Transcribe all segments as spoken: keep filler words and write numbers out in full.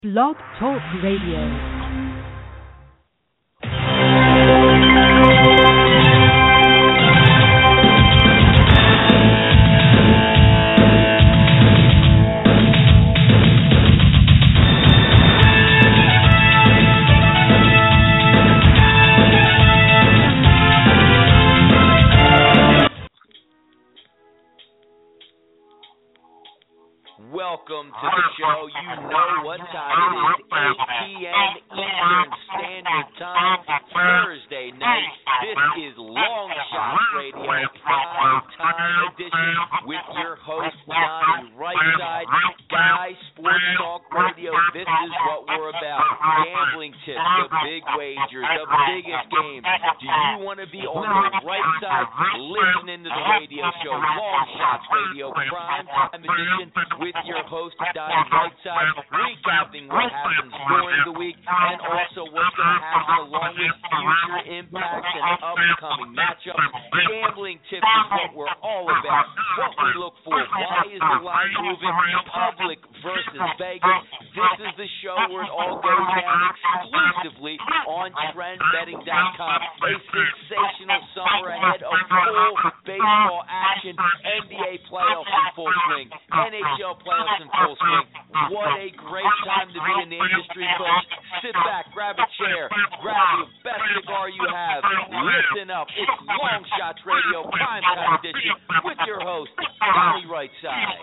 Blog Talk Radio. Welcome to the show. You know what time it is. eight p.m. Eastern Standard Time, Thursday night. This is Long Shots Radio, Prime Time Edition with your host, Donnie Rightside. Guys, Sports Talk Radio, this is what we're about. Gambling tips, the big wagers, the biggest games. Do you want to be on the right side listening to the radio show, Long Shots Radio, Prime Time Edition with your host, Donnie Rightside, recapping what happens during the week and also what's going to happen along with future impacts and upcoming matchups. Gambling tips is what we're all about, what we look for. Why is the line moving? Public versus Vegas. This is the show where it all goes down exclusively on trend betting dot com. A sensational summer ahead of full baseball action, N B A playoffs in full swing, N H L playoffs in full swing. What a great time to be in the industry, folks. Sit back, grab a chair, grab the best cigar you have. Listen up. It's Long Shots Radio, Prime Time Edition with your host, Donnie Rightside.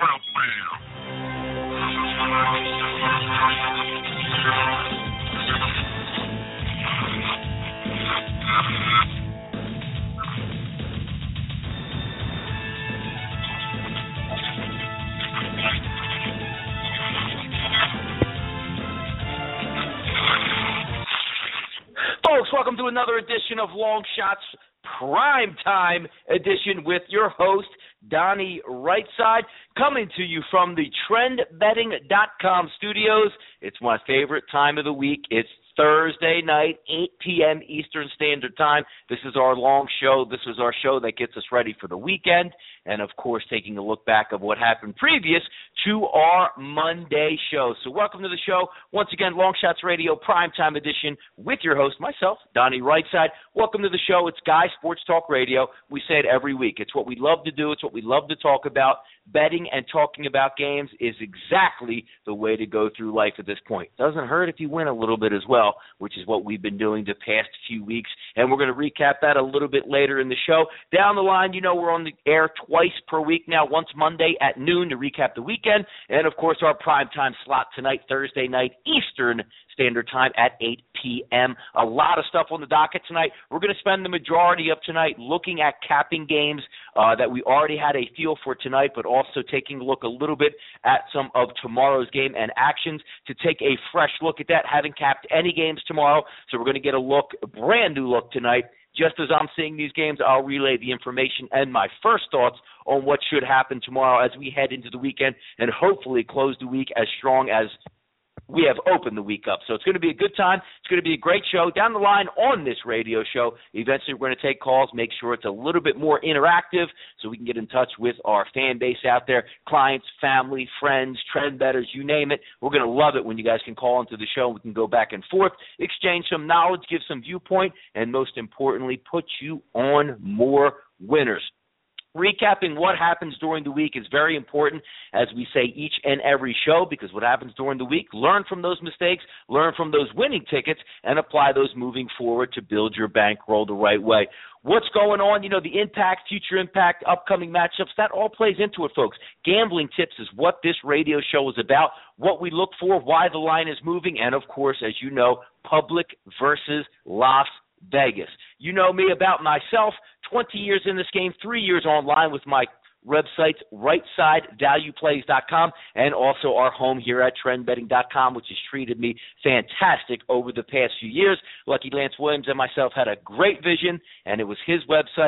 Folks, welcome to another edition of Long Shots Prime Time Edition with your host, Donnie Rightside, coming to you from the trend betting dot com studios. It's my favorite time of the week. It's Thursday night, eight p.m. Eastern Standard Time. This is our long show. This is our show that gets us ready for the weekend. And, of course, taking a look back of what happened previous to our Monday show. So welcome to the show. Once again, Long Shots Radio, Primetime Edition with your host, myself, Donnie Rightside. Welcome to the show. It's Guy Sports Talk Radio. We say it every week. It's what we love to do. It's what we love to talk about. Betting and talking about games is exactly the way to go through life at this point. Doesn't hurt if you win a little bit as well, which is what we've been doing the past few weeks. And we're going to recap that a little bit later in the show. Down the line, you know, we're on the air twice per week now, once Monday at noon to recap the weekend. And, of course, our primetime slot tonight, Thursday night, Eastern Standard Time at eight p.m. A lot of stuff on the docket tonight. We're going to spend the majority of tonight looking at capping games uh, that we already had a feel for tonight, but also taking a look a little bit at some of tomorrow's game and actions to take a fresh look at that. Haven't capped any games tomorrow, so we're going to get a look, a brand new look tonight. Just as I'm seeing these games, I'll relay the information and my first thoughts on what should happen tomorrow as we head into the weekend and hopefully close the week as strong as we have opened the week up. So it's going to be a good time. It's going to be a great show. Down the line on this radio show, eventually we're going to take calls, make sure it's a little bit more interactive so we can get in touch with our fan base out there, clients, family, friends, trend bettors, you name it. We're going to love it when you guys can call into the show and we can go back and forth, exchange some knowledge, give some viewpoint, and most importantly, put you on more winners. Recapping what happens during the week is very important, as we say each and every show, because what happens during the week, learn from those mistakes, learn from those winning tickets, and apply those moving forward to build your bankroll the right way. What's going on, you know, the impact, future impact, upcoming matchups, that all plays into it, folks. Gambling tips is what this radio show is about, what we look for, why the line is moving, and, of course, as you know, public versus Las Vegas. You know me about myself, twenty years in this game, three years online with my websites, right side value plays dot com, and also our home here at trend betting dot com, which has treated me fantastic over the past few years. Lucky Lance Williams and myself had a great vision, and it was his website,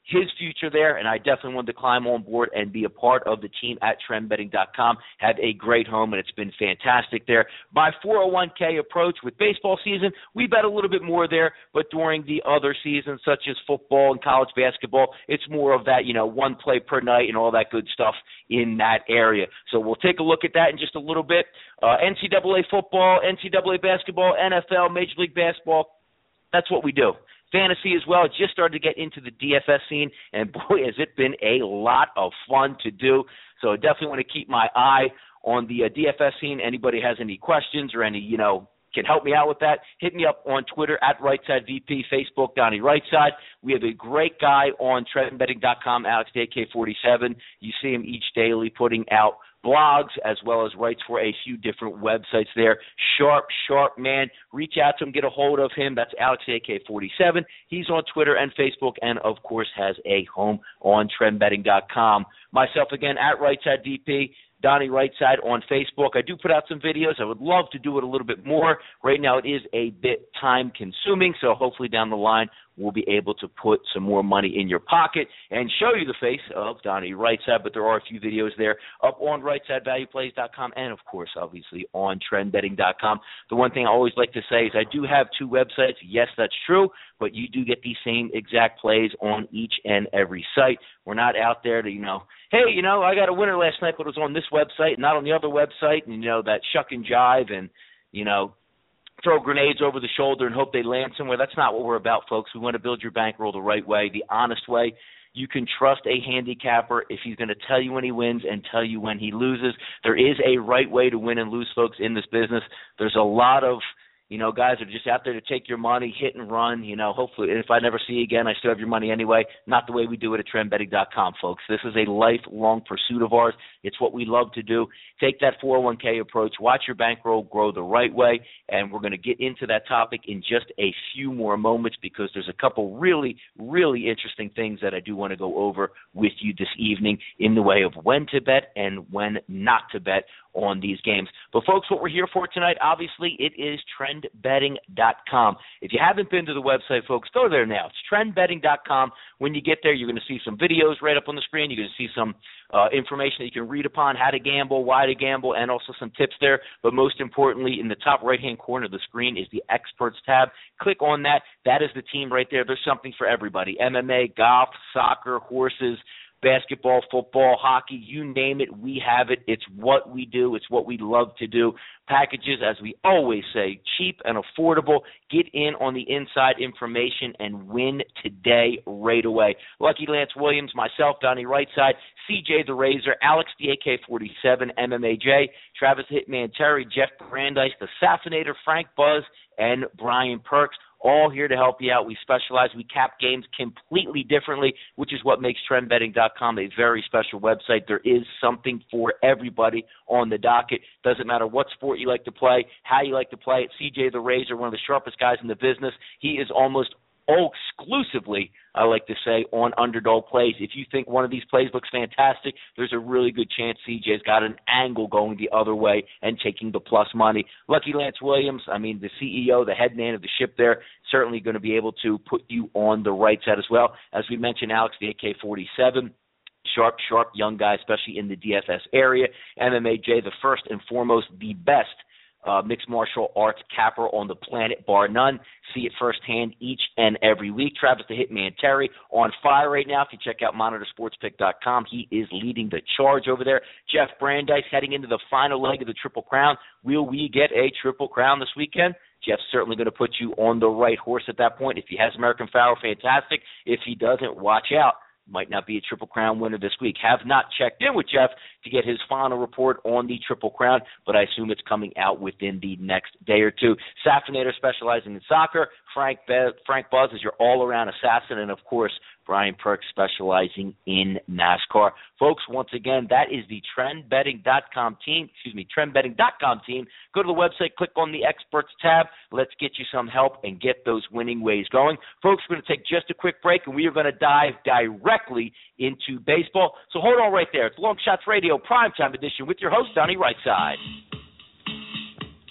his future there, and I definitely wanted to climb on board and be a part of the team at trend betting dot com. Have a great home, and it's been fantastic there. My four oh one k approach with baseball season, we bet a little bit more there, but during the other seasons, such as football and college basketball, it's more of that, you know, one play per night and all that good stuff in that area. So we'll take a look at that in just a little bit. Uh, N C double A football, N C double A basketball, N F L, Major League Baseball, that's what we do. Fantasy as well. Just started to get into the D F S scene, and boy, has it been a lot of fun to do. So I definitely want to keep my eye on the uh, D F S scene. Anybody has any questions or any, you know, can help me out with that, hit me up on Twitter at RightSideVP, Facebook, Donnie Rightside. We have a great guy on trend betting dot com, Alex D A K forty-seven. You see him each daily putting out blogs as well as writes for a few different websites there. Sharp, sharp man. Reach out to him, get a hold of him. That's Alex D A K forty-seven. He's on Twitter and Facebook and, of course, has a home on trend betting dot com. Myself, again, at RightSideVP. Donnie Rightside on Facebook. I do put out some videos. I would love to do it a little bit more. Right now it is a bit time-consuming, so hopefully down the line we'll be able to put some more money in your pocket and show you the face of Donnie Rightside, but there are a few videos there up on right side value plays dot com and, of course, obviously on trend betting dot com. The one thing I always like to say is I do have two websites. Yes, that's true, but you do get these same exact plays on each and every site. We're not out there to, you know, hey, you know, I got a winner last night, but it was on this website, not on the other website, and, you know, that shuck and jive and, you know, throw grenades over the shoulder and hope they land somewhere. That's not what we're about, folks. We want to build your bankroll the right way, the honest way. You can trust a handicapper if he's going to tell you when he wins and tell you when he loses. There is a right way to win and lose, folks, in this business. There's a lot of, you know, guys are just out there to take your money, hit and run. You know, hopefully, if I never see you again, I still have your money anyway. Not the way we do it at trend betting dot com, folks. This is a lifelong pursuit of ours. It's what we love to do. Take that four oh one k approach. Watch your bankroll grow the right way, and we're going to get into that topic in just a few more moments because there's a couple really, really interesting things that I do want to go over with you this evening in the way of when to bet and when not to bet on these games. But, folks, what we're here for tonight, obviously, it is trend betting dot com. If you haven't been to the website, folks, go there now. It's trend betting dot com. When you get there, you're going to see some videos right up on the screen. You're going to see some uh, information that you can read upon, how to gamble, why to gamble, and also some tips there. But most importantly, in the top right-hand corner of the screen is the Experts tab. Click on that. That is the team right there. There's something for everybody. M M A, golf, soccer, horses, basketball, football, hockey, you name it, we have it. It's what we do. It's what we love to do. Packages, as we always say, cheap and affordable. Get in on the inside information and win today right away. Lucky Lance Williams, myself, Donnie Rightside, C J the Razor, Alex D A K forty-seven, M M A J, Travis Hitman Terry, Jeff Brandeis, the Saffinator, Frank Buzz, and Brian Perks. All here to help you out. We specialize. We cap games completely differently, which is what makes trend betting dot com a very special website. There is something for everybody on the docket. Doesn't matter what sport you like to play, how you like to play it. C J the Razor, one of the sharpest guys in the business. He is almost all exclusively, I like to say, on underdog plays. If you think one of these plays looks fantastic, there's a really good chance C J's got an angle going the other way and taking the plus money. Lucky Lance Williams, I mean, the C E O, the head man of the ship there, certainly going to be able to put you on the right side as well. As we mentioned, Alex, the A K forty-seven, sharp, sharp young guy, especially in the D F S area. M M A J, the first and foremost, the best Uh, mixed martial arts capper on the planet, bar none. See it firsthand each and every week. Travis the Hitman Terry on fire right now. If you check out monitor sports pick dot com, he is leading the charge over there. Jeff Brandeis heading into the final leg of the Triple Crown. Will we get a Triple Crown this weekend? Jeff's certainly going to put you on the right horse at that point. If he has American Pharoah, fantastic. If he doesn't, watch out. Might not be a Triple Crown winner this week. Have not checked in with Jeff to get his final report on the Triple Crown, but I assume it's coming out within the next day or two. Saffinator specializing in soccer. Frank Be- Frank Buzz is your all-around assassin, and, of course, Brian Perks specializing in NASCAR. Folks, once again, that is the trend betting dot com team, excuse me, trend betting dot com team. Go to the website, click on the Experts tab. Let's get you some help and get those winning ways going. Folks, we're going to take just a quick break, and we are going to dive directly into baseball. So hold on right there. It's Long Shots Radio Primetime Edition with your host, Donnie Rightside.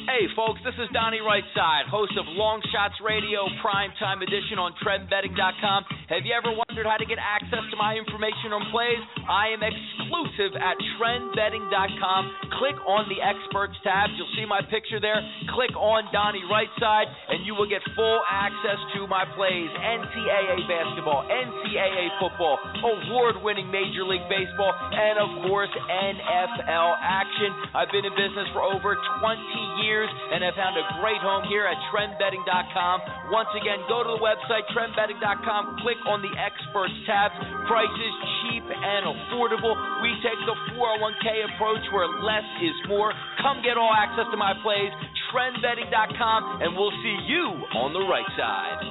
Hey, folks, this is Donnie Rightside, host of Long Shots Radio Primetime Edition on Trend Betting dot com. Have you ever wondered how to get access to my information on plays? I am exclusive at Trend Betting dot com. Click on the Experts tab. You'll see my picture there. Click on Donnie Rightside, and you will get full access to my plays. N C double A basketball, N C double A football, award-winning Major League Baseball, and, of course, N F L action. I've been in business for over twenty years and have found a great home here at Trend Betting dot com. Once again, go to the website, Trend Betting dot com, click on the Experts tab. Prices cheap and affordable. We take the four oh one k approach where less is more. Come get all access to my plays, Trend Betting dot com, and we'll see you on the right side.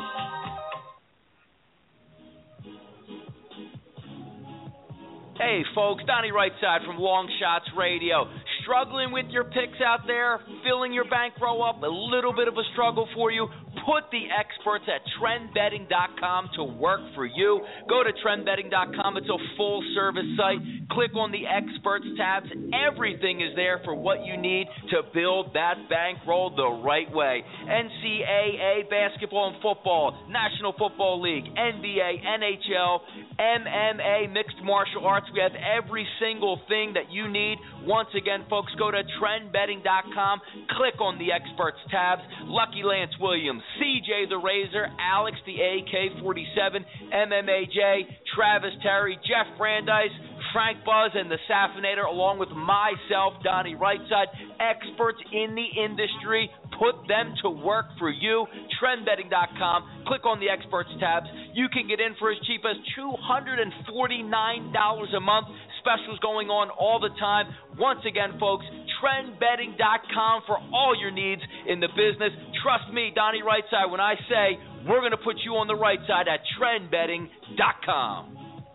Hey, folks, Donnie Rightside from Long Shots Radio. Struggling with your picks out there, filling your bankroll up, a little bit of a struggle for you? Put the experts at Trend Betting dot com to work for you. Go to Trend Betting dot com. It's a full-service site. Click on the Experts tabs. Everything is there for what you need to build that bankroll the right way. N C double A basketball and football, National Football League, N B A, N H L, M M A, mixed martial arts. We have every single thing that you need. Once again, folks, go to Trend Betting dot com. Click on the Experts tabs. Lucky Lance Williams, C J the Razor, Alex the A K forty-seven, M M A J, Travis Terry, Jeff Brandeis, Frank Buzz, and the Saffinator, along with myself, Donnie Rightside, experts in the industry. Put them to work for you. Trend Betting dot com. Click on the Experts tabs. You can get in for as cheap as two hundred forty-nine dollars a month. Specials going on all the time. Once again, folks, Trend Betting dot com for all your needs in the business. Trust me, Donnie Rightside, when I say we're going to put you on the right side at Trend Betting dot com.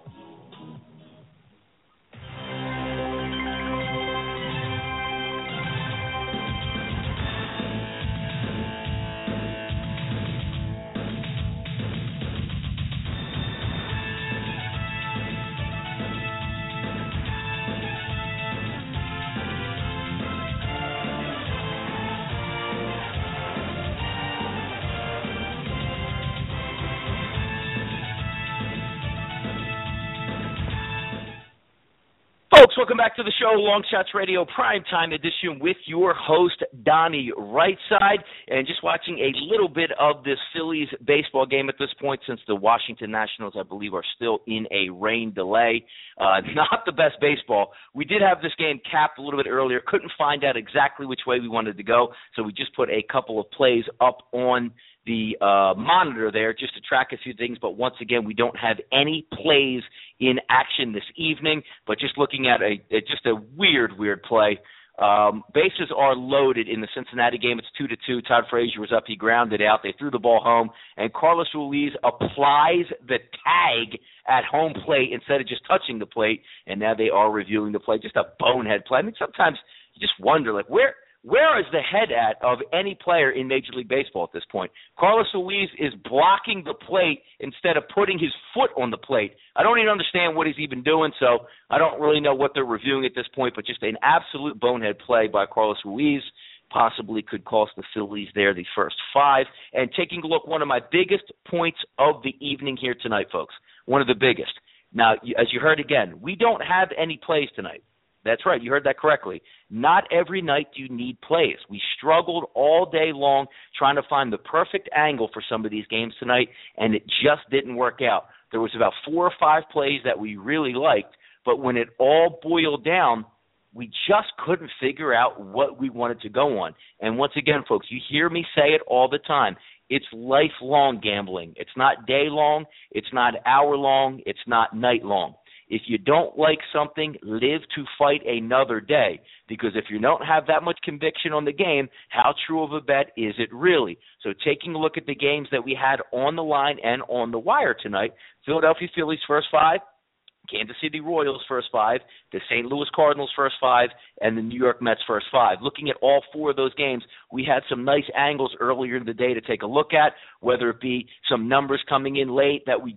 Folks, welcome back to the show, Long Shots Radio Primetime Edition with your host, Donnie Rightside. And just watching a little bit of this Phillies baseball game at this point, since the Washington Nationals, I believe, are still in a rain delay. Uh, not the best baseball. We did have this game capped a little bit earlier. Couldn't find out exactly which way we wanted to go, so we just put a couple of plays up on the uh, monitor there just to track a few things. But once again, we don't have any plays in action this evening, but just looking at a, a just a weird, weird play. Um, bases are loaded in the Cincinnati game. It's two to two. Todd Frazier was up. He grounded out. They threw the ball home, and Carlos Ruiz applies the tag at home plate instead of just touching the plate, and now they are reviewing the play. Just a bonehead play. I mean, sometimes you just wonder, like, where – Where is the head at of any player in Major League Baseball at this point? Carlos Ruiz is blocking the plate instead of putting his foot on the plate. I don't even understand what he's even doing, so I don't really know what they're reviewing at this point, but just an absolute bonehead play by Carlos Ruiz possibly could cost the Phillies there the first five. And taking a look, one of my biggest points of the evening here tonight, folks, one of the biggest. Now, as you heard again, we don't have any plays tonight. That's right. You heard that correctly. Not every night do you need plays. We struggled all day long trying to find the perfect angle for some of these games tonight, and it just didn't work out. There was about four or five plays that we really liked, but when it all boiled down, we just couldn't figure out what we wanted to go on. And once again, folks, you hear me say it all the time. It's lifelong gambling. It's not day long. It's not hour long. It's not night long. If you don't like something, live to fight another day. Because if you don't have that much conviction on the game, how true of a bet is it really? So taking a look at the games that we had on the line and on the wire tonight, Philadelphia Phillies first five, Kansas City Royals first five, the Saint Louis Cardinals first five, and the New York Mets first five. Looking at all four of those games, we had some nice angles earlier in the day to take a look at, whether it be some numbers coming in late that we just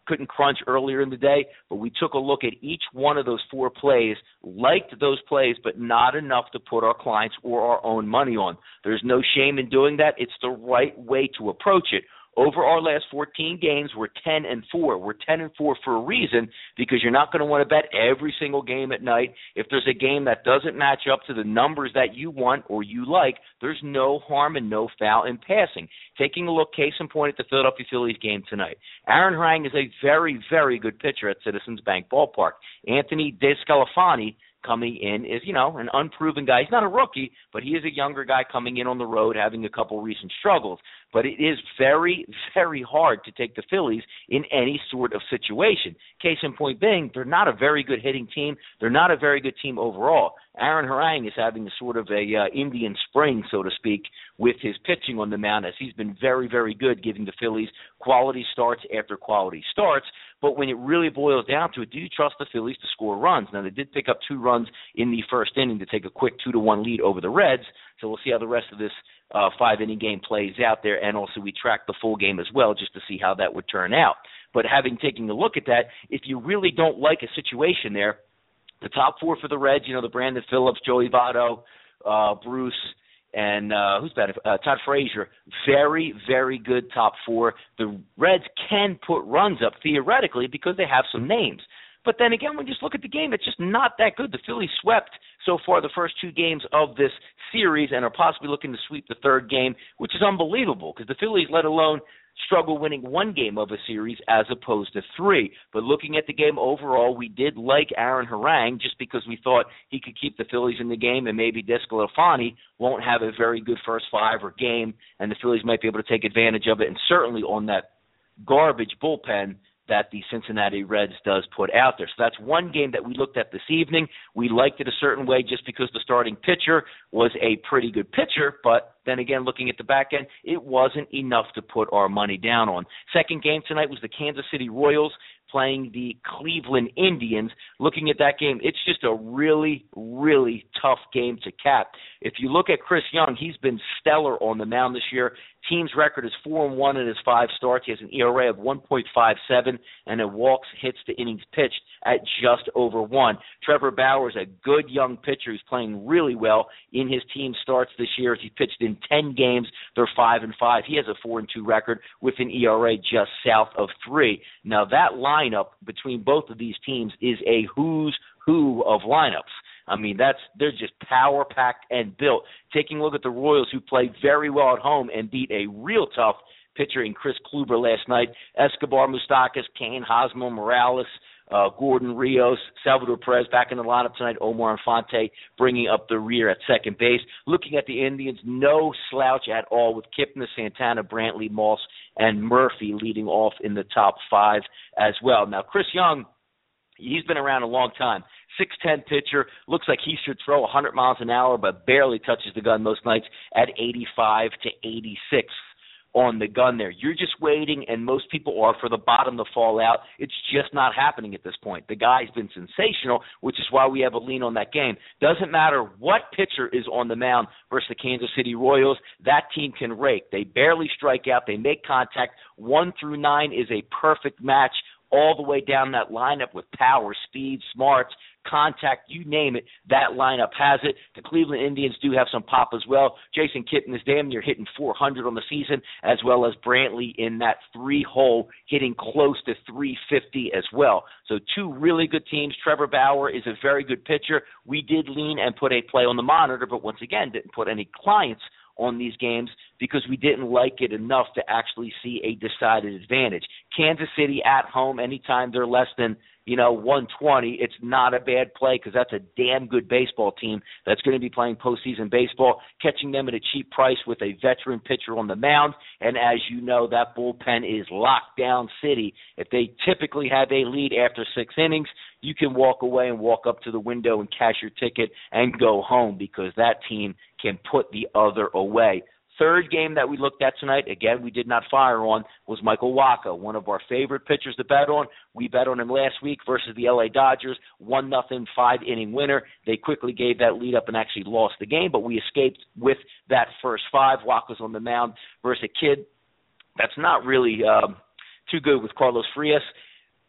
couldn't crunch earlier in the day, but we took a look at each one of those four plays, liked those plays, but not enough to put our clients or our own money on. There's no shame in doing that. It's the right way to approach it. Over our last fourteen games, we're ten and four. We're ten and four for a reason, because you're not going to want to bet every single game at night. If there's a game that doesn't match up to the numbers that you want or you like, there's no harm and no foul in passing. Taking a look, case in point, at the Philadelphia Phillies game tonight. Aaron Harang is a very, very good pitcher at Citizens Bank Ballpark. Anthony DeSclafani coming in is, you know, an unproven guy. He's not a rookie, but he is a younger guy coming in on the road, having a couple recent struggles. But it is very, very hard to take the Phillies in any sort of situation. Case in point being, they're not a very good hitting team. They're not a very good team overall. Aaron Harang is having a sort of a uh, Indian spring, so to speak, with his pitching on the mound, as he's been very, very good, giving the Phillies quality starts after quality starts. But when it really boils down to it, do you trust the Phillies to score runs? Now, they did pick up two runs in the first inning to take a quick two to one lead over the Reds, so we'll see how the rest of this uh, five-inning game plays out there, and also we track the full game as well just to see how that would turn out. But having taken a look at that, if you really don't like a situation there, the top four for the Reds, you know, the Brandon Phillips, Joey Votto, uh, Bruce, and uh, who's better? Uh, Todd Frazier. Very, very good top four. The Reds can put runs up theoretically because they have some names. But then again, when you just look at the game, it's just not that good. The Phillies swept so far the first two games of this series and are possibly looking to sweep the third game, which is unbelievable because the Phillies, let alone struggle winning one game of a series as opposed to three. But looking at the game overall, we did like Aaron Harang just because we thought he could keep the Phillies in the game, and maybe DeSclafani won't have a very good first five or game, and the Phillies might be able to take advantage of it, and certainly on that garbage bullpen that the Cincinnati Reds does put out there. So that's one game that we looked at this evening. We liked it a certain way just because the starting pitcher was a pretty good pitcher, but then again, looking at the back end, it wasn't enough to put our money down on. Second game tonight was the Kansas City Royals playing the Cleveland Indians. Looking at that game, it's just a really, really tough game to cap. If you look at Chris Young, he's been stellar on the mound this year. Team's record is four and one in his five starts. He has an E R A of one point five seven and a walks, hits to innings pitched at just over one. Trevor Bauer is a good young pitcher who's playing really well in his team starts this year. He pitched in ten games. They're five and five. He has a four and two record with an E R A just south of three. Now that lineup between both of these teams is a who's who of lineups. I mean, that's they're just power-packed and built. Taking a look at the Royals, who played very well at home and beat a real tough pitcher in Chris Kluber last night. Escobar, Moustakas, Kane, Hosmer, Morales, uh, Gordon, Rios, Salvador Perez back in the lineup tonight. Omar Infante bringing up the rear at second base. Looking at the Indians, no slouch at all with Kipnis, Santana, Brantley, Moss, and Murphy leading off in the top five as well. Now, Chris Young, he's been around a long time. six ten pitcher, looks like he should throw one hundred miles an hour, but barely touches the gun most nights at eighty-five to eighty-six on the gun there. You're just waiting, and most people are, for the bottom to fall out. It's just not happening at this point. The guy's been sensational, which is why we have a lean on that game. Doesn't matter what pitcher is on the mound versus the Kansas City Royals, that team can rake. They barely strike out. They make contact. One through nine is a perfect match all the way down that lineup with power, speed, smarts, contact, you name it, that lineup has it. The Cleveland Indians do have some pop as well. Jason Kitten is damn near hitting four hundred on the season, as well as Brantley in that three-hole hitting close to three fifty as well. So two really good teams. Trevor Bauer is a very good pitcher. We did lean and put a play on the monitor, but once again didn't put any clients on these games because we didn't like it enough to actually see a decided advantage. Kansas City at home, anytime they're less than, you know, one twenty, it's not a bad play because that's a damn good baseball team that's going to be playing postseason baseball. Catching them at a cheap price with a veteran pitcher on the mound, and as you know, that bullpen is lockdown city. If they typically have a lead after six innings, you can walk away and walk up to the window and cash your ticket and go home because that team can put the other away. Third game that we looked at tonight, again, we did not fire on, was Michael Wacha, one of our favorite pitchers to bet on. We bet on him last week versus the L A Dodgers, one nothing, five-inning winner. They quickly gave that lead up and actually lost the game, but we escaped with that first five. Wacha's on the mound versus a kid that's not really um, too good with Carlos Frias.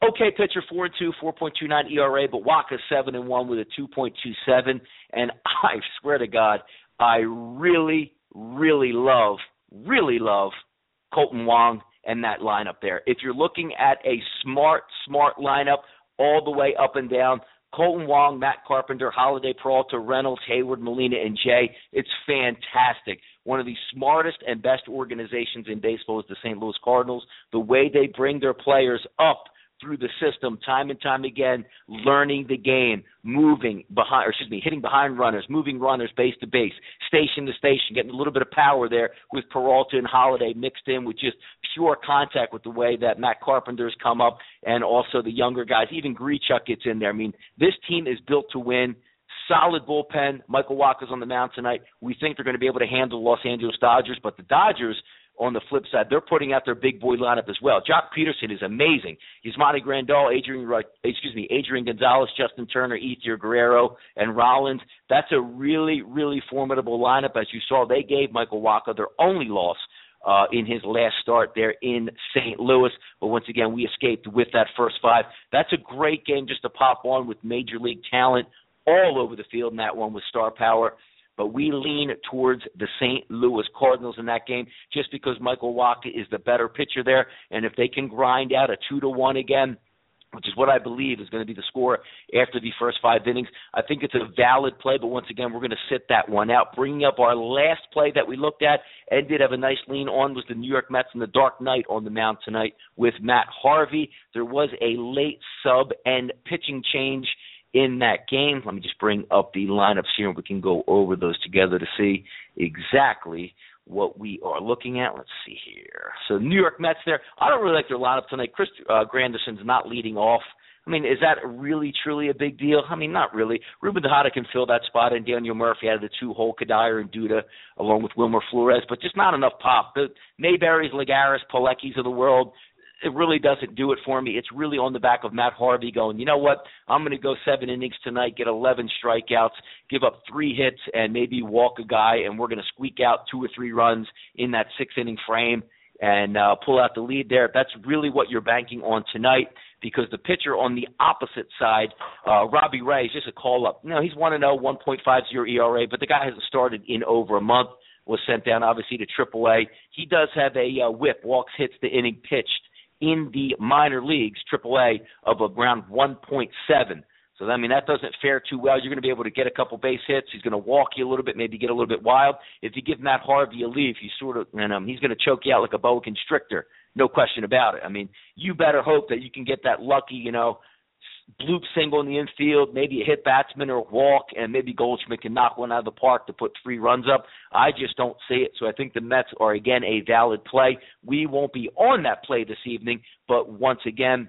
Okay pitcher, four and two, four point two nine E R A, but Wacha seven and one with a two point two seven. And I swear to God, I really, really love, really love Kolten Wong and that lineup there. If you're looking at a smart, smart lineup all the way up and down, Kolten Wong, Matt Carpenter, Holiday, Peralta, Reynolds, Hayward, Molina, and Jay, it's fantastic. One of the smartest and best organizations in baseball is the Saint Louis Cardinals. The way they bring their players up through the system time and time again, learning the game, moving behind, or excuse me, hitting behind runners, moving runners base to base, station to station, getting a little bit of power there with Peralta and Holiday mixed in with just pure contact with the way that Matt Carpenter's come up and also the younger guys. Even Grichuk gets in there. I mean, this team is built to win. Solid bullpen. Michael Wacha's on the mound tonight. We think they're going to be able to handle the Los Angeles Dodgers, but the Dodgers, on the flip side, they're putting out their big boy lineup as well. Jock Peterson is amazing. Yasmani Grandal, Adrian, excuse me, Adrian Gonzalez, Justin Turner, Ethier Guerrero, and Rollins. That's a really, really formidable lineup. As you saw, they gave Michael Wacha their only loss uh, in his last start there in Saint Louis. But once again, we escaped with that first five. That's a great game just to pop on with major league talent all over the field in that one with star power. But we lean towards the Saint Louis Cardinals in that game just because Michael Wacha is the better pitcher there. And if they can grind out a two to one again, which is what I believe is going to be the score after the first five innings, I think it's a valid play. But once again, we're going to sit that one out. Bringing up our last play that we looked at and did have a nice lean on was the New York Mets and the Dark Knight on the mound tonight with Matt Harvey. There was a late sub and pitching change in that game. Let me just bring up the lineups here and we can go over those together to see exactly what we are looking at. Let's see here. So New York Mets there. I don't really like their lineup tonight. Chris uh, Granderson's not leading off. I mean, is that really, truly a big deal? I mean, not really. Ruben Tejada can fill that spot, and Daniel Murphy out of the two-hole, Kadire and Duda, along with Wilmer Flores, but just not enough pop. The Mayberries, Lagares, Pileckis of the world, it really doesn't do it for me. It's really on the back of Matt Harvey going, you know what, I'm going to go seven innings tonight, get eleven strikeouts, give up three hits, and maybe walk a guy, and we're going to squeak out two or three runs in that six-inning frame and uh, pull out the lead there. That's really what you're banking on tonight because the pitcher on the opposite side, uh, Robbie Ray, is just a call-up. You know, he's one and oh, one point five oh E R A, but the guy hasn't started in over a month, was sent down, obviously, to triple A. He does have a uh, whip, walks, hits the inning pitched in the minor leagues, triple A, of around one point seven. So, I mean, that doesn't fare too well. You're going to be able to get a couple base hits. He's going to walk you a little bit, maybe get a little bit wild. If you give Matt Harvey a leave, he's sort of, and um, he's going to choke you out like a boa constrictor. No question about it. I mean, you better hope that you can get that lucky, you know, bloop single in the infield, maybe a hit batsman or a walk, and maybe Goldschmidt can knock one out of the park to put three runs up. I just don't see it. So I think the Mets are, again, a valid play. We won't be on that play this evening, but once again,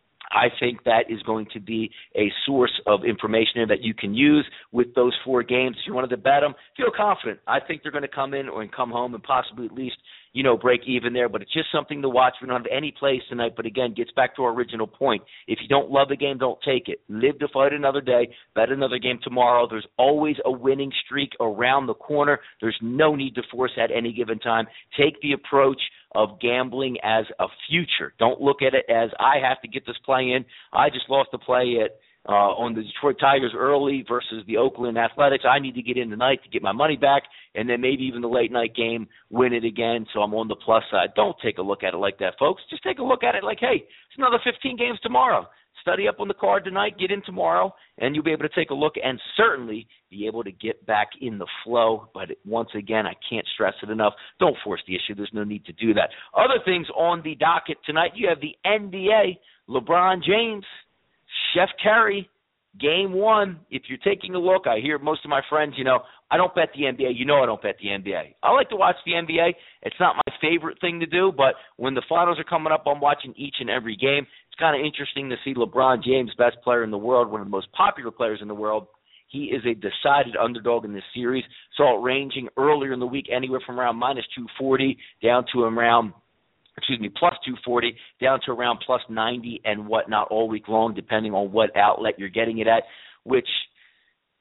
I think that is going to be a source of information that you can use with those four games. If you wanted to bet them, feel confident. I think they're going to come in or and come home and possibly at least, you know, break even there. But it's just something to watch. We don't have any plays tonight. But, again, gets back to our original point. If you don't love the game, don't take it. Live to fight another day. Bet another game tomorrow. There's always a winning streak around the corner. There's no need to force at any given time. Take the approach of gambling as a future. Don't look at it as I have to get this play in. I just lost the play at uh, on the Detroit Tigers early versus the Oakland Athletics. I need to get in tonight to get my money back, and then maybe even the late night game, win it again, so I'm on the plus side. Don't take a look at it like that, folks. Just take a look at it like, hey, it's another fifteen games tomorrow. Study up on the card tonight, get in tomorrow, and you'll be able to take a look and certainly be able to get back in the flow. But once again, I can't stress it enough. Don't force the issue. There's no need to do that. Other things on the docket tonight, you have the N B A, LeBron James, Chef Curry, game one. If you're taking a look, I hear most of my friends, you know, I don't bet the N B A. You know I don't bet the N B A. I like to watch the N B A. It's not my favorite thing to do, but when the finals are coming up, I'm watching each and every game. It's kind of interesting to see LeBron James, best player in the world, one of the most popular players in the world. He is a decided underdog in this series. Saw it ranging earlier in the week anywhere from around minus two forty down to around, excuse me, plus two forty down to around plus ninety and whatnot all week long, depending on what outlet you're getting it at, which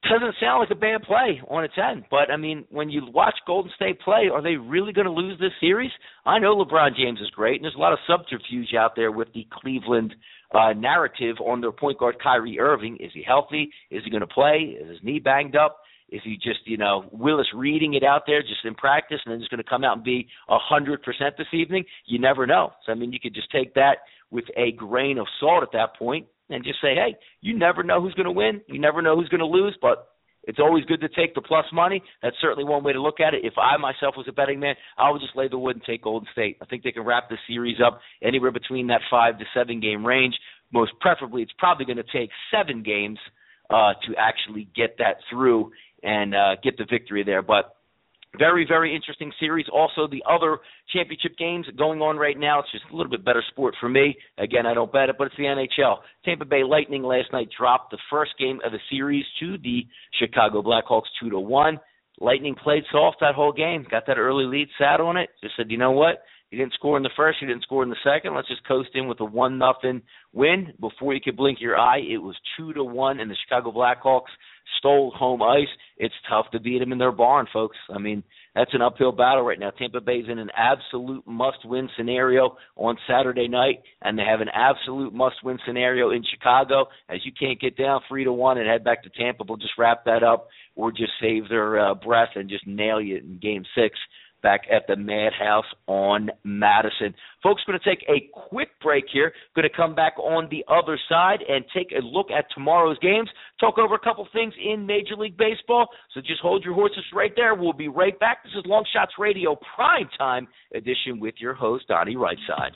doesn't sound like a bad play on its end. But, I mean, when you watch Golden State play, are they really going to lose this series? I know LeBron James is great, and there's a lot of subterfuge out there with the Cleveland uh, narrative on their point guard Kyrie Irving. Is he healthy? Is he going to play? Is his knee banged up? Is he just, you know, Willis reading it out there just in practice and then just going to come out and be one hundred percent this evening? You never know. So, I mean, you could just take that with a grain of salt at that point and just say, hey, you never know who's going to win. You never know who's going to lose, but it's always good to take the plus money. That's certainly one way to look at it. If I myself was a betting man, I would just lay the wood and take Golden State. I think they can wrap the series up anywhere between that five to seven game range. Most preferably, it's probably going to take seven games uh, to actually get that through and uh, get the victory there. But very, very interesting series. Also, the other championship games going on right now. It's just a little bit better sport for me. Again, I don't bet it, but it's the N H L. Tampa Bay Lightning last night dropped the first game of the series to the Chicago Blackhawks two to one. Lightning played soft that whole game, got that early lead, sat on it, just said, you know what? You didn't score in the first, you didn't score in the second. Let's just coast in with a one nothing win. Before you could blink your eye, it was two to one, and the Chicago Blackhawks stole home ice. It's tough to beat them in their barn, folks. I mean, that's an uphill battle right now. Tampa Bay's in an absolute must-win scenario on Saturday night, and they have an absolute must-win scenario in Chicago. As you can't get down three to one and head back to Tampa, we'll just wrap that up or just save their uh, breath and just nail you in Game Six back at the Madhouse on Madison. Folks, going to take a quick break here. Going to come back on the other side and take a look at tomorrow's games, talk over a couple things in Major League Baseball. So just hold your horses right there. We'll be right back. This is Long Shots Radio Primetime Edition with your host, Donnie Rightside.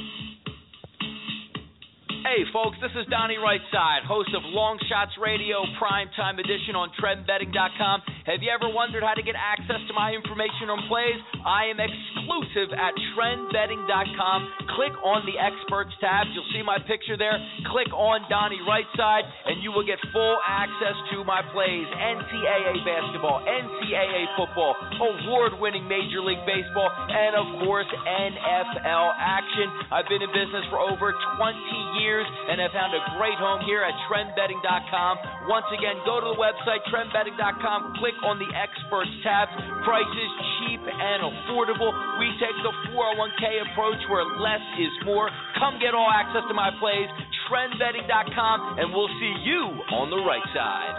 Hey, folks, this is Donnie Rightside, host of Long Shots Radio Primetime Edition on Trend Betting dot com. Have you ever wondered how to get access to my information on plays? I am exclusive at Trend Betting dot com. Click on the Experts tab. You'll see my picture there. Click on Donnie Rightside, and you will get full access to my plays. N C double A basketball, N C double A football, award-winning Major League Baseball, and, of course, N F L action. I've been in business for over twenty years. And have found a great home here at Trend Betting dot com. Once again, go to the website, Trend Betting dot com, click on the Experts tab. Prices cheap and affordable. We take the four oh one k approach where less is more. Come get all access to my plays, Trend Betting dot com, and we'll see you on the right side.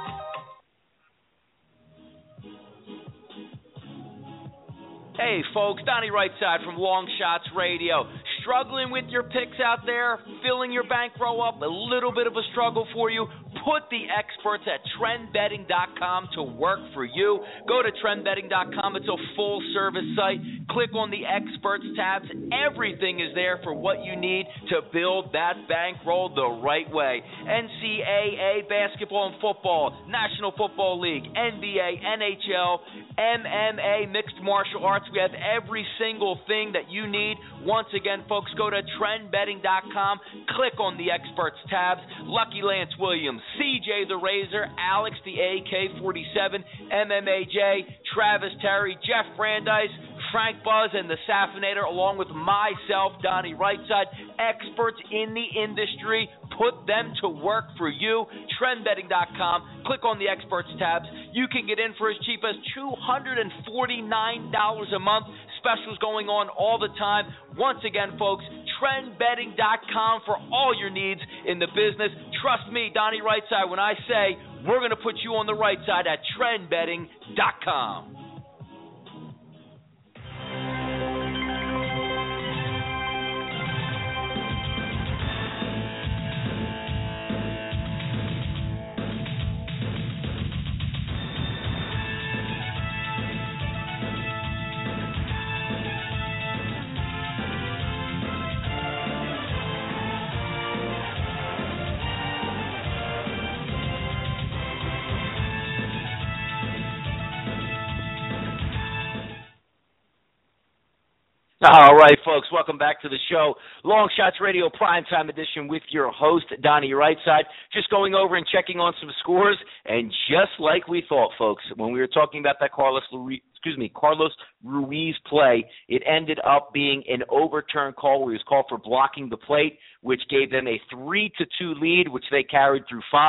Hey, folks, Donnie Rightside from Long Shots Radio. Struggling with your picks out there, filling your bankroll up, a little bit of a struggle for you? Put the experts at Trend Betting dot com to work for you. Go to Trend Betting dot com. It's a full-service site. Click on the Experts tabs. Everything is there for what you need to build that bankroll the right way. N C double A basketball and football, National Football League, N B A, N H L, M M A, mixed martial arts. We have every single thing that you need. Once again, folks, go to Trend Betting dot com. Click on the Experts tabs. Lucky Lance Williams, C J the Razor, Alex the A K forty-seven, M M A J, Travis Terry, Jeff Brandeis, Frank Buzz, and the Saffinator, along with myself, Donnie Rightside, experts in the industry. Put them to work for you. Trend Betting dot com. Click on the Experts tabs. You can get in for as cheap as two hundred forty-nine dollars a month. Specials going on all the time. Once again, folks, Trend Betting dot com for all your needs in the business. Trust me, Donnie Rightside, when I say we're going to put you on the right side at Trend Betting dot com. All right, folks, welcome back to the show. Long Shots Radio Primetime Edition with your host, Donnie Rightside. Just going over and checking on some scores, and just like we thought, folks, when we were talking about that Carlos Ruiz, excuse me, Carlos Ruiz play, it ended up being an overturned call where he was called for blocking the plate, which gave them a three to two lead, which they carried through five.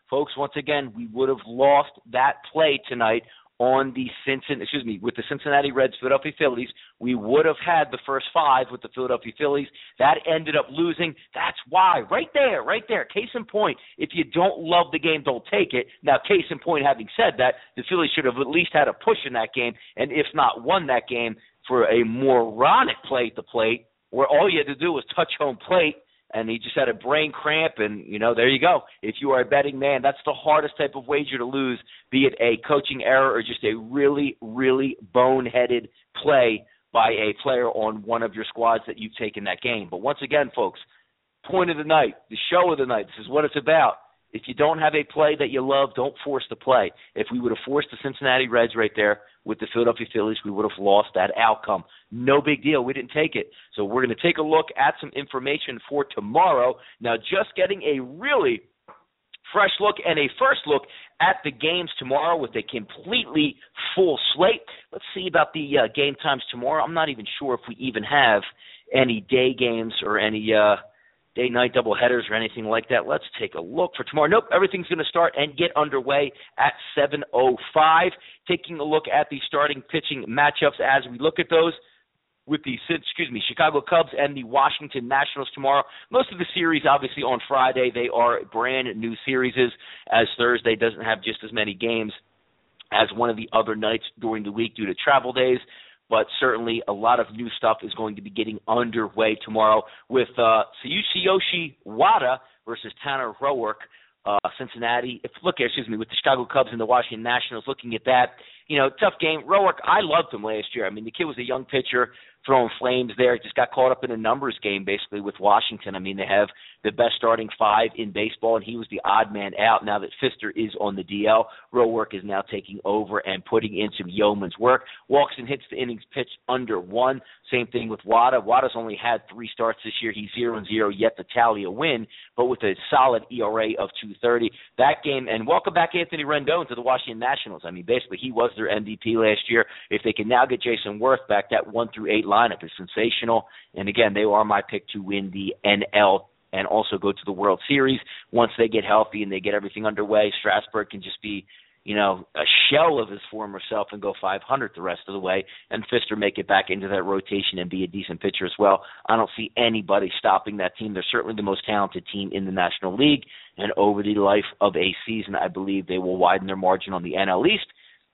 folks, once again, we would have lost that play tonight on the Cincinnati, excuse me, with the Cincinnati Reds, Philadelphia Phillies. We would have had the first five with the Philadelphia Phillies. That ended up losing. That's why. Right there, right there. Case in point, if you don't love the game, don't take it. Now, case in point, having said that, the Phillies should have at least had a push in that game, and if not won that game for a moronic play at the plate, where all you had to do was touch home plate, and he just had a brain cramp, and, you know, there you go. If you are a betting man, that's the hardest type of wager to lose, be it a coaching error or just a really, really boneheaded play by a player on one of your squads that you've taken that game. But once again, folks, point of the night, the show of the night, this is what it's about. If you don't have a play that you love, don't force the play. If we would have forced the Cincinnati Reds right there with the Philadelphia Phillies, we would have lost that outcome. No big deal. We didn't take it. So we're going to take a look at some information for tomorrow. Now, just getting a really fresh look and a first look at the games tomorrow with a completely full slate. Let's see about the uh, game times tomorrow. I'm not even sure if we even have any day games or any uh, – day-night doubleheaders or anything like that. Let's take a look for tomorrow. Nope, everything's going to start and get underway at seven oh five. Taking a look at the starting pitching matchups as we look at those with the excuse me Chicago Cubs and the Washington Nationals tomorrow. Most of the series, obviously, on Friday, they are brand new series, as Thursday doesn't have just as many games as one of the other nights during the week due to travel days. But certainly a lot of new stuff is going to be getting underway tomorrow with uh, Tsuyoshi Wada versus Tanner Roark, uh, Cincinnati. If, look, excuse me, with the Chicago Cubs and the Washington Nationals, looking at that, you know, tough game. Roark, I loved him last year. I mean, the kid was a young pitcher throwing flames there. Just got caught up in a numbers game, basically, with Washington. I mean, they have the best starting five in baseball, and he was the odd man out. Now that Fister is on the D L, Roark is now taking over and putting in some yeoman's work. Walks and hits the innings pitched under one. Same thing with Wada. Wada's only had three starts this year. He's zero and zero, yet to tally a win, but with a solid E R A of two thirty. That game, and welcome back Anthony Rendon to the Washington Nationals. I mean, basically, he was their M V P last year. If they can now get Jason Worth back, that one through eight lineup is sensational. And again, they are my pick to win the N L and also go to the World Series. Once they get healthy and they get everything underway, Strasburg can just be, you know, a shell of his former self and go five hundred the rest of the way, and Fister make it back into that rotation and be a decent pitcher as well. I don't see anybody stopping that team. They're certainly the most talented team in the National League, and over the life of a season, I believe they will widen their margin on the N L East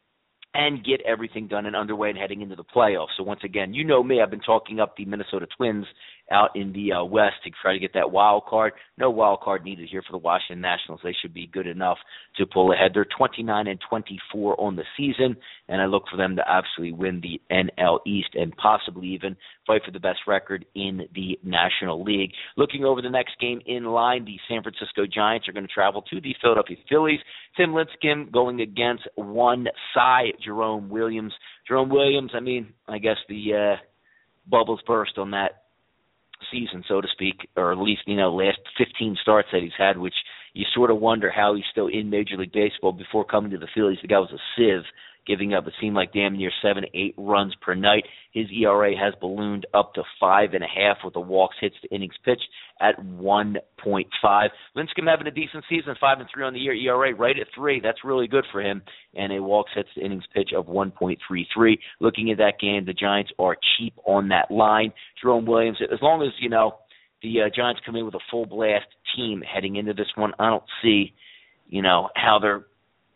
and get everything done and underway and heading into the playoffs. So once again, you know me, I've been talking up the Minnesota Twins out in the uh, West to try to get that wild card. No wild card needed here for the Washington Nationals. They should be good enough to pull ahead. They're twenty-nine and twenty-four on the season, and I look for them to absolutely win the N L East and possibly even fight for the best record in the National League. Looking over the next game in line, the San Francisco Giants are going to travel to the Philadelphia Phillies. Tim Lincecum going against one side, Jerome Williams. Jerome Williams, I mean, I guess the uh, bubbles burst on that season, so to speak, or at least, you know, last fifteen starts that he's had, which you sort of wonder how he's still in Major League Baseball. Before coming to the Phillies, the guy was a sieve, giving up, it seemed like, damn near seven, eight runs per night. His E R A has ballooned up to five and a half with the walks, hits to innings pitched at one point five. Lincecum having a decent season, five and three on the year, E R A right at three. That's really good for him, and a walks, hits to innings pitch of one point three three. Looking at that game, the Giants are cheap on that line. Jerome Williams, as long as, you know, the uh, Giants come in with a full blast team heading into this one, I don't see, you know, how they're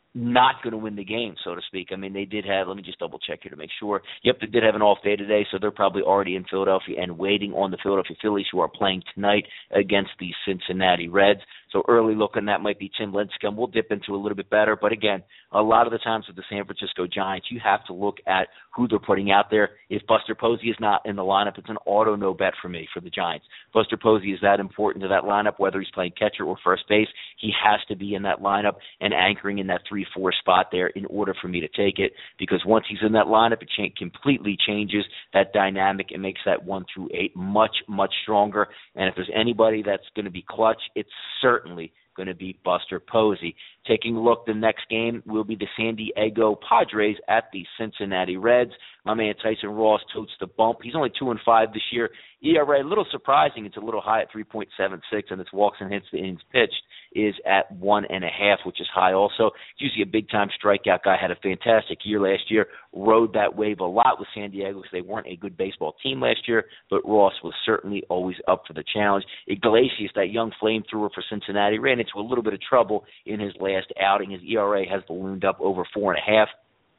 not going to win the game, so to speak. I mean, they did have, let me just double check here to make sure. Yep, they did have an off day today, so they're probably already in Philadelphia and waiting on the Philadelphia Phillies, who are playing tonight against the Cincinnati Reds. So early look on that might be Tim Lincecum. We'll dip into a little bit better, but again, a lot of the times with the San Francisco Giants, you have to look at who they're putting out there. If Buster Posey is not in the lineup, it's an auto no bet for me for the Giants. Buster Posey is that important to that lineup, whether he's playing catcher or first base. He has to be in that lineup and anchoring in that three four spot there in order for me to take it, because once he's in that lineup, it cha- completely changes that dynamic and makes that one through eight much, much stronger. And if there's anybody that's going to be clutch, it's certainly going to be Buster Posey. Taking a look, the next game will be the San Diego Padres at the Cincinnati Reds. My man Tyson Ross totes the bump. He's only two and five this year. E R A, a little surprising. It's a little high at three point seven six, and its walks and hits the innings pitched is at one and a half, which is high also. He's usually a big-time strikeout guy, had a fantastic year last year, rode that wave a lot with San Diego because they weren't a good baseball team last year, but Ross was certainly always up for the challenge. Iglesias, that young flamethrower for Cincinnati, ran into a little bit of trouble in his last outing. His E R A has ballooned up over four and a half.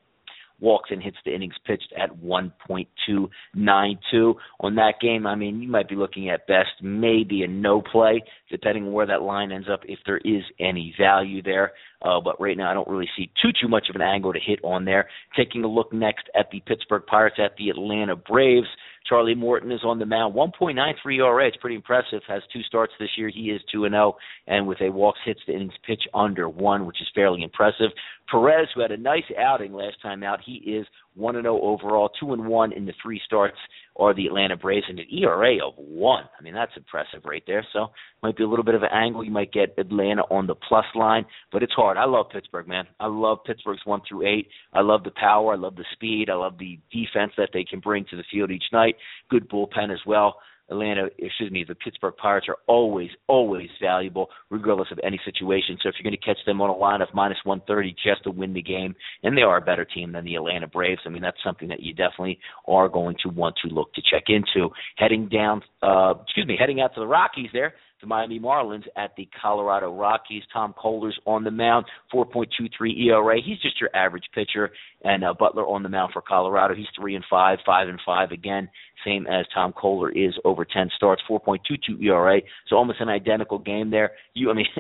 Walks and hits the innings pitched at one point two nine two. On that game, I mean, you might be looking at best maybe a no play, depending on where that line ends up, if there is any value there. Uh, but right now I don't really see too, too much of an angle to hit on there. Taking a look next at the Pittsburgh Pirates at the Atlanta Braves. Charlie Morton is on the mound. one point nine three E R A. It's pretty impressive. Has two starts this year. He is two and oh, and with a walks, hits the innings pitch under one, which is fairly impressive. Perez, who had a nice outing last time out, he is one and oh overall, two and one in the three starts are the Atlanta Braves, and an E R A of one. I mean, that's impressive right there. So might be a little bit of an angle. You might get Atlanta on the plus line, but it's hard. I love Pittsburgh, man. I love Pittsburgh's one through eight. I love the power. I love the speed. I love the defense that they can bring to the field each night. Good bullpen as well. Atlanta, excuse me, the Pittsburgh Pirates are always, always valuable, regardless of any situation. So if you're going to catch them on a line of minus one thirty just to win the game, and they are a better team than the Atlanta Braves, I mean, that's something that you definitely are going to want to look to check into. Heading down, uh, excuse me, heading out to the Rockies there, the Miami Marlins at the Colorado Rockies. Tom Kohler's on the mound, four point two three E R A. He's just your average pitcher. And uh, Butler on the mound for Colorado. He's three and five, five and five again, same as Tom Kohler is over ten starts, four point two two E R A. So almost an identical game there. You, I mean,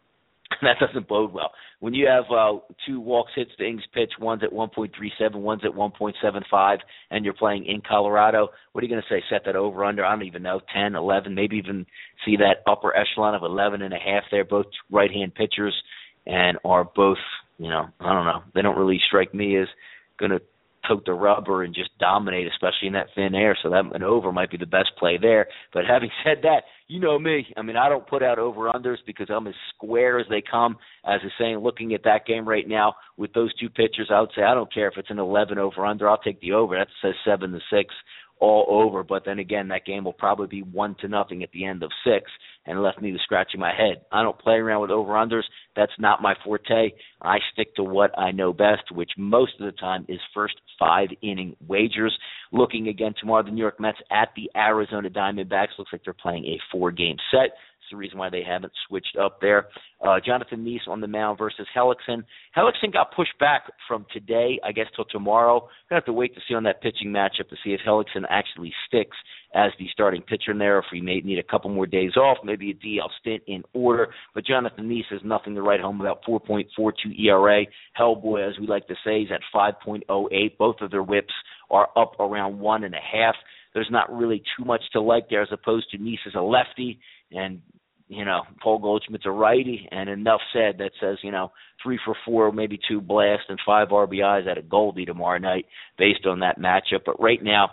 that doesn't bode well. When you have uh, two walks, hits, the innings pitch, one's at one point three seven, one's at one point seven five, and you're playing in Colorado, what are you going to say? Set that over under? I don't even know, ten, eleven, maybe even see that upper echelon of eleven and a half there. Both right-hand pitchers and are both, you know, I don't know. They don't really strike me as going to tote the rubber and just dominate, especially in that thin air. So that an over might be the best play there. But having said that, you know me. I mean, I don't put out over-unders because I'm as square as they come. As I saying, looking at that game right now with those two pitchers, I would say I don't care if it's an eleven over-under. I'll take the over. That says seven to six. All over, but then again, that game will probably be one to nothing at the end of six, and left me to scratching my head. I don't play around with over-unders. That's not my forte. I stick to what I know best, which most of the time is first five-inning wagers. Looking again tomorrow, the New York Mets at the Arizona Diamondbacks. Looks like they're playing a four-game set. It's the reason why they haven't switched up there. Uh, Jonathan Meese on the mound versus Hellickson. Hellickson got pushed back from today, I guess, till tomorrow. Going to have to wait to see on that pitching matchup to see if Hellickson actually sticks as the starting pitcher in there, if we may need a couple more days off, maybe a D L stint in order. But Jonathan Meese has nothing to write home about, four point four two E R A. Hellboy, as we like to say, is at five point oh eight. Both of their whips are up around one and a half. There's not really too much to like there, as opposed to Meese is a lefty, and you know, Paul Goldschmidt's a righty, and enough said. That says, you know, three for four, maybe two blasts, and five R B Is at a Goldie tomorrow night based on that matchup. But right now,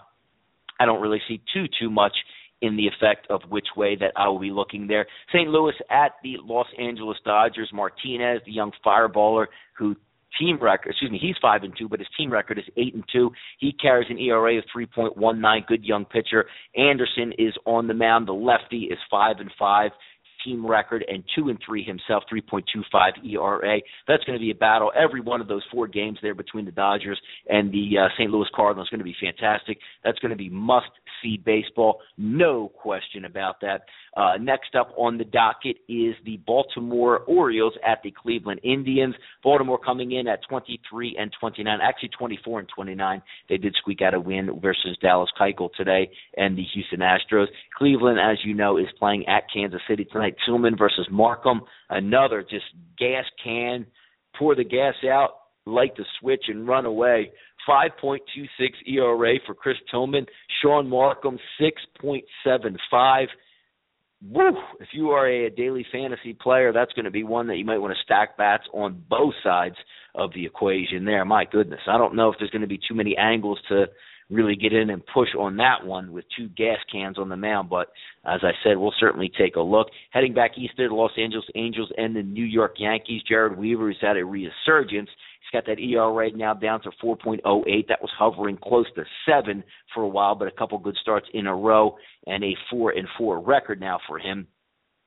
I don't really see too, too much in the effect of which way that I will be looking there. Saint Louis at the Los Angeles Dodgers. Martinez, the young fireballer who team record, excuse me, he's five and two, but his team record is eight and two. He carries an E R A of three point one nine. Good young pitcher. Anderson is on the mound. The lefty is five and five. Team record, and two and three himself, three point two five E R A. That's going to be a battle. Every one of those four games there between the Dodgers and the uh, Saint Louis Cardinals is going to be fantastic. That's going to be must-see baseball, no question about that. Uh, next up on the docket is the Baltimore Orioles at the Cleveland Indians. Baltimore coming in at twenty-three and twenty-nine, actually twenty-four and twenty-nine. They did squeak out a win versus Dallas Keuchel today and the Houston Astros. Cleveland, as you know, is playing at Kansas City tonight. Tillman versus Markham, another just gas can, pour the gas out, light the switch, and run away. five point two six E R A for Chris Tillman. Sean Markham, six point seven five. Woo! If you are a daily fantasy player, that's going to be one that you might want to stack bats on both sides of the equation there. My goodness, I don't know if there's going to be too many angles to really get in and push on that one with two gas cans on the mound. But as I said, we'll certainly take a look. Heading back east there, the Los Angeles Angels and the New York Yankees. Jared Weaver has had a resurgence. He's got that E R A now down to four point oh eight. That was hovering close to seven for a while, but a couple good starts in a row and a four and four record now for him.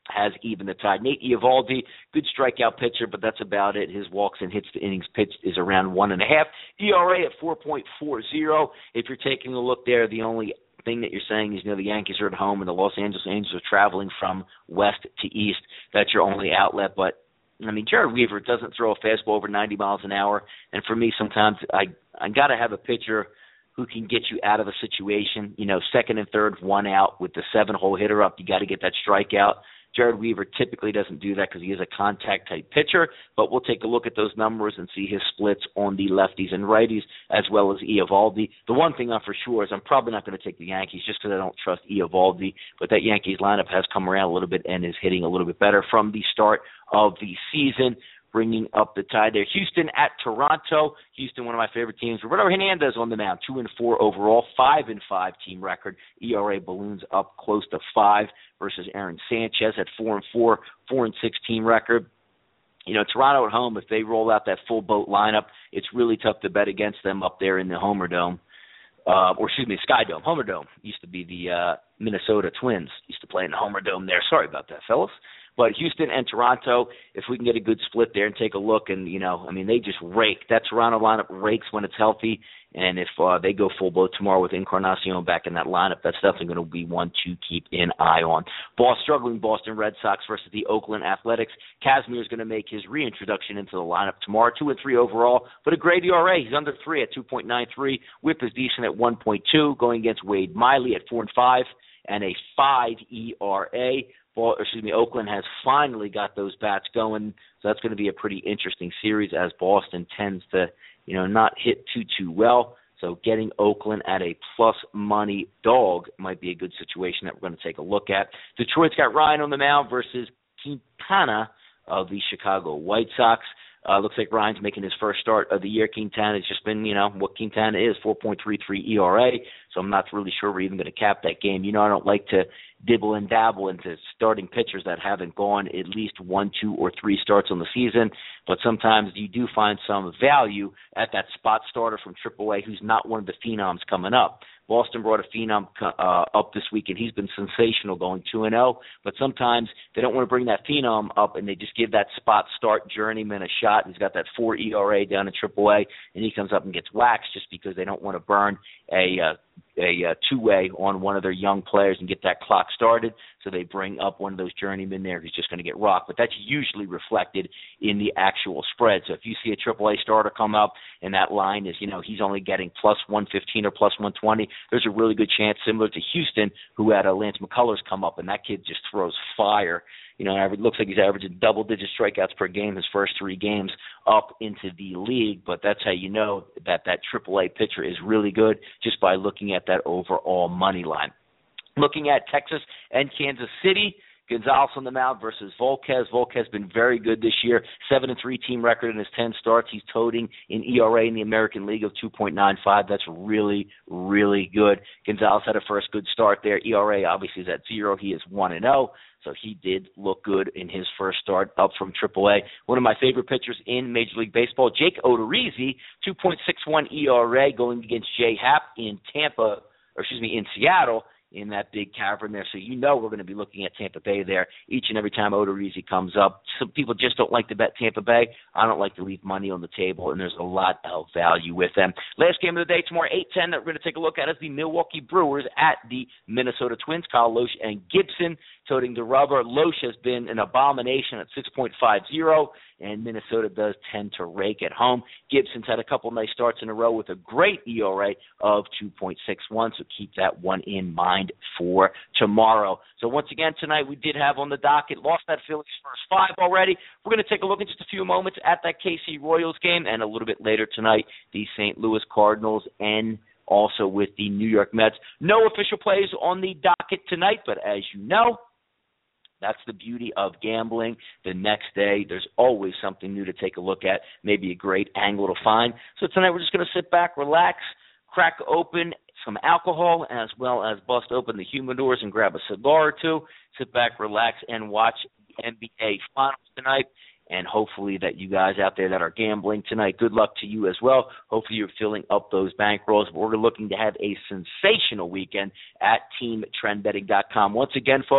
has even the tide. Nate Eovaldi, good strikeout pitcher, but that's about it. His walks and hits to innings pitched is around one and a half. E R A at four point four oh. If you're taking a look there, the only thing that you're saying is, you know, the Yankees are at home and the Los Angeles Angels are traveling from west to east. That's your only outlet. But, I mean, Jared Weaver doesn't throw a fastball over ninety miles an hour. And for me, sometimes I I got to have a pitcher who can get you out of a situation. You know, second and third, one out with the seven-hole hitter up. You got to get that strikeout. Jared Weaver typically doesn't do that because he is a contact-type pitcher, but we'll take a look at those numbers and see his splits on the lefties and righties as well as Eovaldi. The one thing I'm for sure is I'm probably not going to take the Yankees just because I don't trust Eovaldi, but that Yankees lineup has come around a little bit and is hitting a little bit better from the start of the season, bringing up the tide there. Houston at Toronto. Houston, one of my favorite teams. Roberto Hernandez on the mound, two and four overall, five and five team record. E R A balloons up close to five versus Aaron Sanchez at four and four, four and six team record. You know, Toronto at home, if they roll out that full boat lineup, it's really tough to bet against them up there in the Homer Dome. Uh, or excuse me, Sky Dome. Homer Dome used to be the uh, Minnesota Twins. Used to play in the Homer Dome there. Sorry about that, fellas. But Houston and Toronto, if we can get a good split there and take a look, and, you know, I mean, they just rake. That Toronto lineup rakes when it's healthy, and if uh, they go full blow tomorrow with Encarnacion back in that lineup, that's definitely going to be one to keep an eye on. Ball struggling Boston Red Sox versus the Oakland Athletics. Kazmir is going to make his reintroduction into the lineup tomorrow, two and three overall, but a great E R A. He's under three at two point nine three. Whip is decent at one point two, going against Wade Miley at four and five, and a five E R A. Ball, excuse me, Oakland has finally got those bats going, so that's going to be a pretty interesting series as Boston tends to, you know, not hit too, too well. So getting Oakland at a plus money dog might be a good situation that we're going to take a look at. Detroit's got Ryan on the mound versus Quintana of the Chicago White Sox. Uh, looks like Ryan's making his first start of the year. Quintana has just been, you know, what Quintana is, four point three three E R A, so I'm not really sure we're even going to cap that game. You know, I don't like to dibble and dabble into starting pitchers that haven't gone at least one, two, or three starts on the season, but sometimes you do find some value at that spot starter from triple A who's not one of the phenoms coming up. Boston brought a phenom uh, up this week, and he's been sensational going two and oh, but sometimes they don't want to bring that phenom up, and they just give that spot start journeyman a shot. He's got that four E R A down in triple A, and he comes up and gets waxed just because they don't want to burn a uh, a uh, two-way on one of their young players and get that clock started, so they bring up one of those journeymen there who's just going to get rocked. But that's usually reflected in the actual spread. So if you see a triple A starter come up and that line is, you know, he's only getting plus one fifteen or plus one twenty, there's a really good chance, similar to Houston, who had a Lance McCullers come up, and that kid just throws fire. You know, it looks like he's averaging double-digit strikeouts per game his first three games up into the league, but that's how you know that that triple A pitcher is really good, just by looking at that overall money line. Looking at Texas and Kansas City, Gonzalez on the mound versus Volquez. Volquez has been very good this year, seven and three team record in his ten starts. He's toting an E R A in the American League of two point nine five. That's really, really good. Gonzalez had a first good start there. E R A obviously is at zero. He is one and oh, so he did look good in his first start up from triple A. One of my favorite pitchers in Major League Baseball, Jake Odorizzi, two point six one E R A going against Jay Happ in Tampa, or excuse me, in Seattle, in that big cavern there. So you know we're going to be looking at Tampa Bay there each and every time Odorizzi comes up. Some people just don't like to bet Tampa Bay. I don't like to leave money on the table, and there's a lot of value with them. Last game of the day tomorrow, eight ten, that we're going to take a look at is the Milwaukee Brewers at the Minnesota Twins. Kyle Loesch and Gibson toting the rubber. Loesch has been an abomination at six point five oh, and Minnesota does tend to rake at home. Gibson's had a couple nice starts in a row with a great E R A of two point six one, so keep that one in mind for tomorrow. So once again, tonight we did have on the docket, lost that Phillies first five already. We're going to take a look in just a few moments at that K C Royals game, and a little bit later tonight, the Saint Louis Cardinals and also with the New York Mets. No official plays on the docket tonight, but as you know, that's the beauty of gambling. The next day, there's always something new to take a look at, maybe a great angle to find. So tonight we're just going to sit back, relax, crack open some alcohol, as well as bust open the humidors and grab a cigar or two, sit back, relax, and watch the N B A Finals tonight. And hopefully that you guys out there that are gambling tonight, good luck to you as well. Hopefully you're filling up those bankrolls. We're looking to have a sensational weekend at team trend betting dot com. Once again, folks,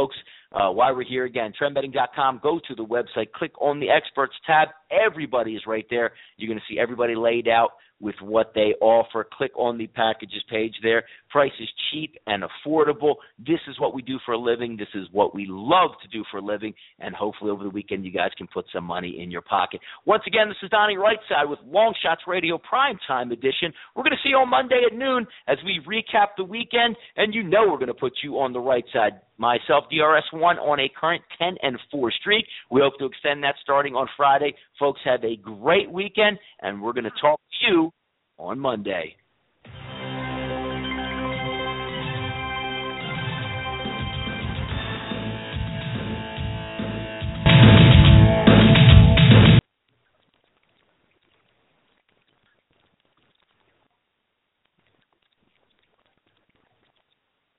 Uh, while we're here, again, trend betting dot com, go to the website, click on the experts tab. Everybody is right there. You're going to see everybody laid out with what they offer. Click on the packages page there. Price is cheap and affordable. This is what we do for a living. This is what we love to do for a living, and hopefully over the weekend you guys can put some money in your pocket. Once again, this is Donnie Rightside with Long Shots Radio Primetime Edition. We're going to see you on Monday at noon as we recap the weekend, and you know we're going to put you on the right side. Myself, D R S one, on a current ten and four streak. We hope to extend that starting on Friday. Folks, have a great weekend, and we're going to talk to you on Monday.